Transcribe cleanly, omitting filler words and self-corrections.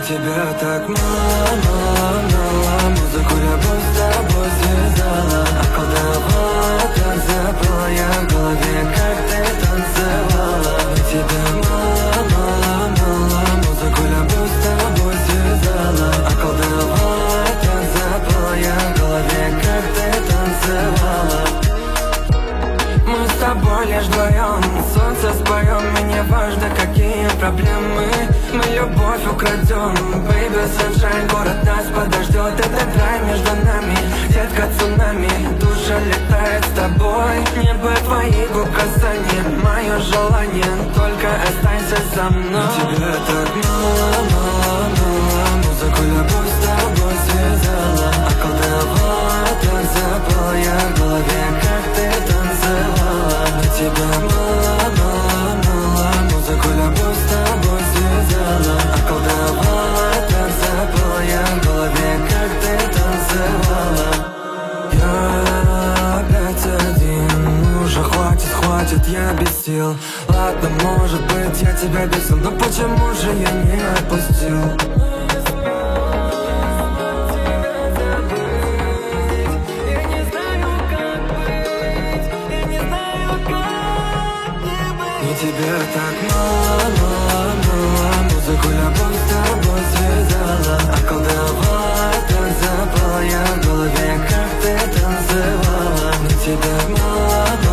тебя так мало, мало, мало. Музыку любовь с тобой связала, околдовала, так запала я в голове, как ты танцевала. Мне тебя мало, мало, мало. Музыку любовь с тобой связала, околдовала, так запала я в голове, как ты танцевала. Мы с тобой лишь вдвоем, солнце споем, и не важно, какие проблемы. Мы любовь украдем, baby, sunshine, город нас подождет. Это рай между нами, детка цунами, душа летает с тобой. Небо твои губ касания, мое желание, только останься со мной. Тебя так мало, мало, мало. Музыку любовь с тобой связала, околдовала, так запала я в голове, как ты танцевала. Тебя мало, мало, мало. Музыку любовь с тобой связала, околдовала, так запала я в голове, как ты танцевала. Я опять один, уже хватит, хватит, я без сил. Ладно, может быть, я тебя бесил, но почему же я не отпустил? Тебя так мало, мало, мало. Музыку любовь с тобой связала, околдовала, так запала я в голове, как ты танцевала. Мне тебя мало, мало.